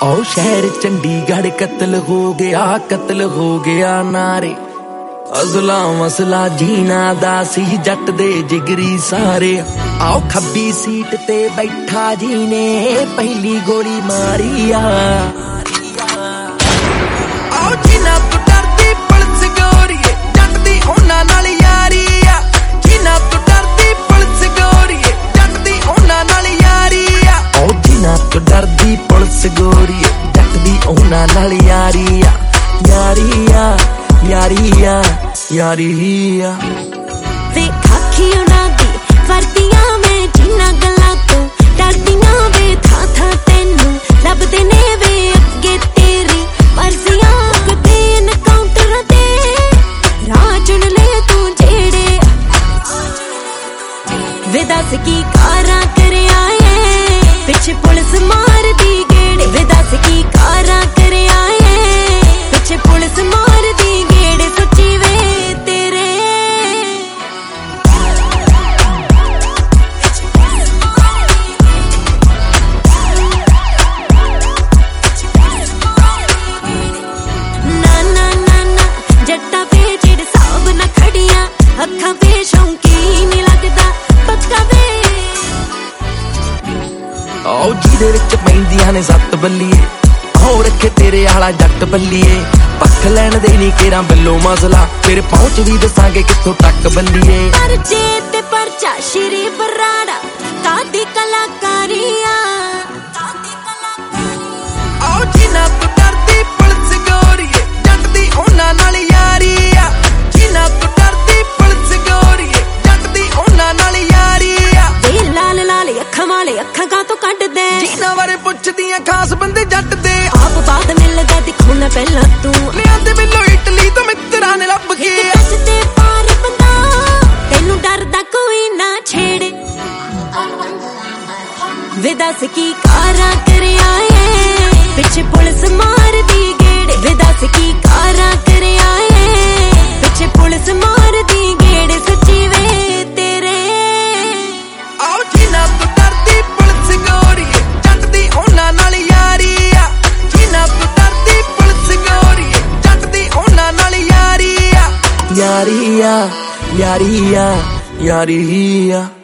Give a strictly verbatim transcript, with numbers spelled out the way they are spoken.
ओ शहर चंडीगढ़ कत्ल हो गया, कत्ल हो गया नारे। अजला मसला जीना दासी जट दे जिगरी सारे। आओ खब्बी सीट ते बैठा जी ने पहली गोली मारी आ। आओ जीना तू डरदी पुलिस गोरीए जट दी उन्हां नाल यारी आ। जीना तू डरदी पुलिस गोरीए जट दी उन्हां नाल यारी आ। ओ जीना तू डरदी पुलिस गोरीए जट दी उन्हां नाल यारी आ। यारी आ यारी आ यारी आ। वे खाखी उन्हां दी वर्दियां में जिन्ना गल्लां तो डरदियां वे था था तैनू लभदे ने वे अगे तेरी मर्जियां। कदे एनकाउंटर ते राह चुन ले तू जेड़े वे दस की कारां करे आए पिछे पुलिस मार दी गेड़े। वे दस की कारां करे आए पिछे पुलिस मार दी गेड़े। सोची वे तेरे ना ना ना ना जट्टा पे जेड़े साब ना खड़ियां अखां पे शौकी नहीं लगदा पक्का वे। आओ जिहदे विच पैंदियां ने सत्त बल्लीए हो रखे तेरे आला जट बल्लीए। पख लैण दे नी केरा बिल्लो मसला फिर पहुंच भी दसांगे कित्थों तक बल्लीए। परचे ते परचा श्री बराड़ा कादी कलाकारियां। आओ जीना तू डरदी पुलिस गोरीए जट दी उन्हां नाल यारी आ। जीना तू डरदी पुलिस गोरीए जट दी उन्हां नाल यारी आ। वे लाल लाल अखां वाले अखां का तो कट दे। जीना बारे पुछदियां खास बंदे जट दे। आप बात मिलदा दिखो ना पहला तू लिया ते मिलो इटली तो मित्तरां ने लभ के। ते पार बंदा तेनू डरदा कोई ना छेड़े। वे दस की कारां करे आए पिछे पुलिस मार दी गेड़े। वे दस की कारां करे आए पिछे पुलिस मार दी गेड़े। सच्ची वे तेरे आओ जीना तू डरदी पुलिस गोरीए जट दी उन्हां नाल यारी आ। जीना तू डरदी पुलिस गोरीए जट दी उन्हां नाल यारी आ। यारी आ यारी आ यारी आ।